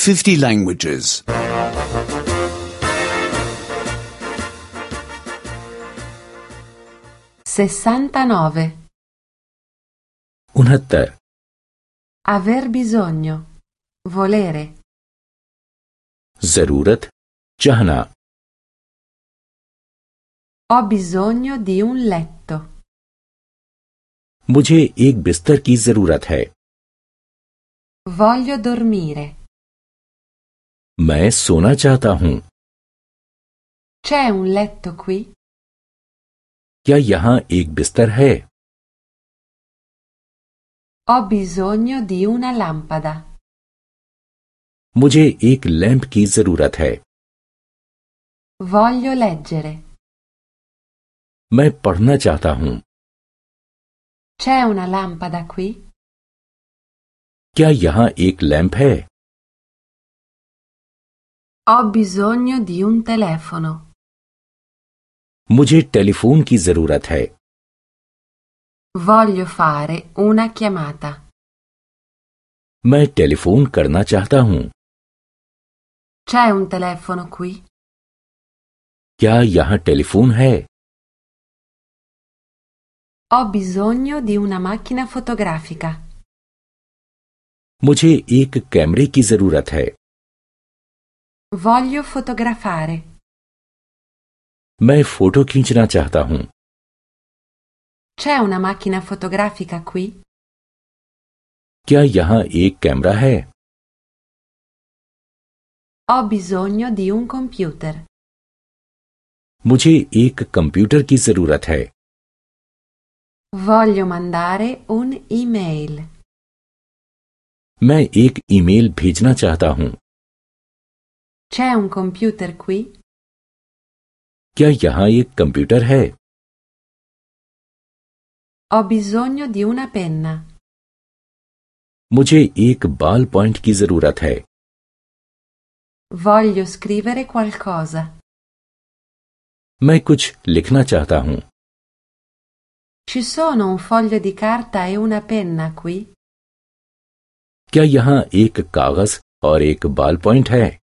50 languages. 69. 69. Aver bisogno. Volere. जरूरत, चाहना. Ho bisogno di un letto. मुझे एक बिस्तर की जरूरत है. Voglio dormire. मैं सोना चाहता हूँ. C'è un letto qui? क्या यहाँ एक बिस्तर है? Ho bisogno di una lampada. मुझे एक लैंप की जरूरत है. Voglio leggere. मैं पढ़ना चाहता हूँ. C'è una lampada qui? क्या यहाँ एक लैंप है? Ho bisogno di un telefono. मुझे टेलीफोन की जरूरत है. Voglio fare una chiamata. मैं टेलीफोन करना चाहता हूँ. C'è un telefono qui? क्या यहाँ टेलीफोन है? Ho bisogno di una macchina fotografica. मुझे एक कैमरे की जरूरत है. Voglio fotografare. मैं फोटो खींचना चाहता हूँ. C'è una macchina fotografica qui? क्या यहाँ एक कैमरा है? Ho bisogno di un computer. मुझे एक कंप्यूटर की जरूरत है. Voglio mandare un'email. मैं एक ईमेल भेजना चाहता हूँ. C'è un computer qui? क्या यहाँ एक कंप्यूटर है? Ho bisogno di una penna. मुझे एक बाल पॉइंट की जरूरत है. Voglio scrivere qualcosa. मैं कुछ लिखना चाहता हूँ. Ci sono un foglio di carta e una penna qui? क्या यहाँ एक कागज और एक बाल पॉइंट है?